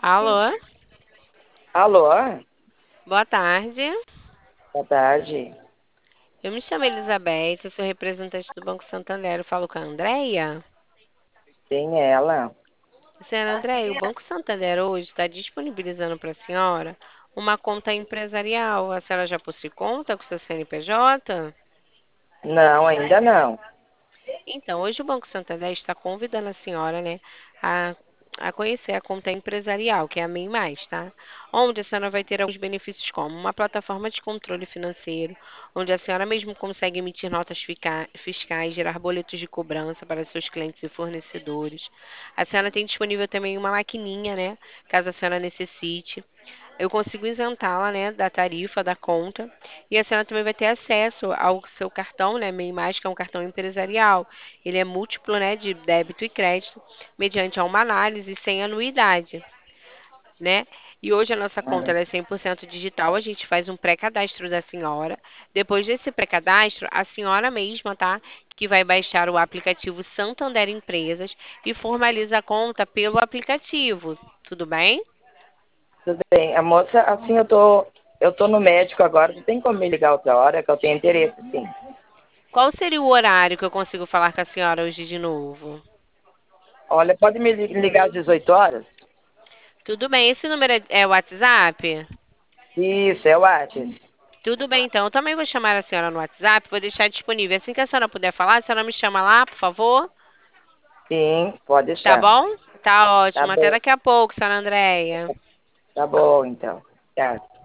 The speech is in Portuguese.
Alô, Alô? boa tarde. Boa tarde. Eu me chamo Elizabeth, eu sou representante do Banco Santander. Eu falo com a Andréia. Tem ela. Senhora Andréia, o Banco Santander hoje está disponibilizando para a senhora uma conta empresarial. A senhora já possui conta com seu CNPJ? Não, ainda não. Então, hoje o Banco Santander está convidando a senhora, né, a, a conhecer a conta empresarial, que é a MEI Mais, tá? Onde a senhora vai ter alguns benefícios como uma plataforma de controle financeiro, onde a senhora mesmo consegue emitir notas fiscais, gerar boletos de cobrança para seus clientes e fornecedores. A senhora tem disponível também uma maquininha, né, caso a senhora necessite. Eu consigo isentá-la, né, da tarifa, da conta. E a senhora também vai ter acesso ao seu cartão, né, MEI Mais, que é um cartão empresarial. Ele é múltiplo, né, de débito e crédito, mediante a uma análise sem anuidade, né? E hoje a nossa conta Ah, ela é 100% digital, a gente faz um pré-cadastro da senhora. Depois desse pré-cadastro, a senhora mesma, tá? Que vai baixar o aplicativo Santander Empresas e formaliza a conta pelo aplicativo. Tudo bem? tudo bem. A moça, assim, eu tô no médico agora. Não tem como me ligar outra hora, que eu tenho interesse, sim. Qual seria o horário que eu consigo falar com a senhora hoje de novo? Olha, pode me ligar às 18 horas? Tudo bem, esse número é o WhatsApp? Isso, é o Whats. Tudo bem, então. Eu também vou chamar a senhora no WhatsApp, vou deixar disponível. Assim que a senhora puder falar, a senhora me chama lá, por favor. Sim, pode Tá deixar. bom? Tá Tá ótimo. Até bom, daqui a pouco, senhora Andréia. tá bom, então. Tá.